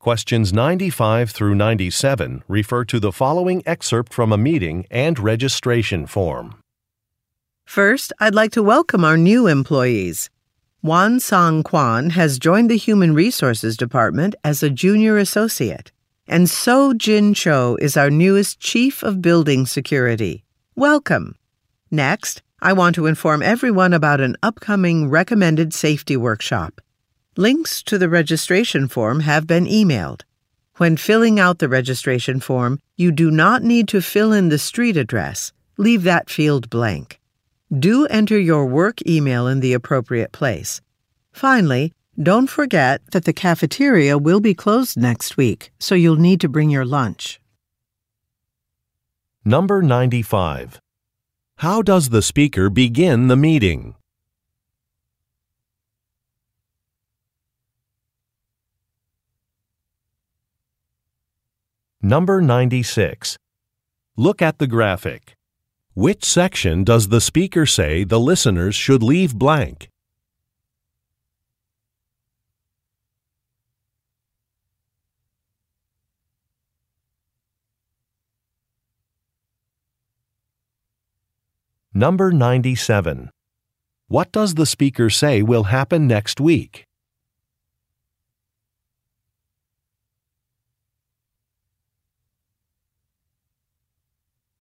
Questions 95 through 97 refer to the following excerpt from a meeting and registration form. First, I'd like to welcome our new employees. Wan Sang Kwan has joined the Human Resources Department as a junior associate, and So Jin Cho is our newest Chief of Building Security. Welcome. Next, I want to inform everyone about an upcoming recommended safety workshop. Links to the registration form have been emailed. When filling out the registration form, you do not need to fill in the street address. Leave that field blank. Do enter your work email in the appropriate place. Finally, don't forget that the cafeteria will be closed next week, so you'll need to bring your lunch. Number 95. How does the speaker begin the meeting? Number 96. Look at the graphic. Which section does the speaker say the listeners should leave blank? Number 97. What does the speaker say will happen next week?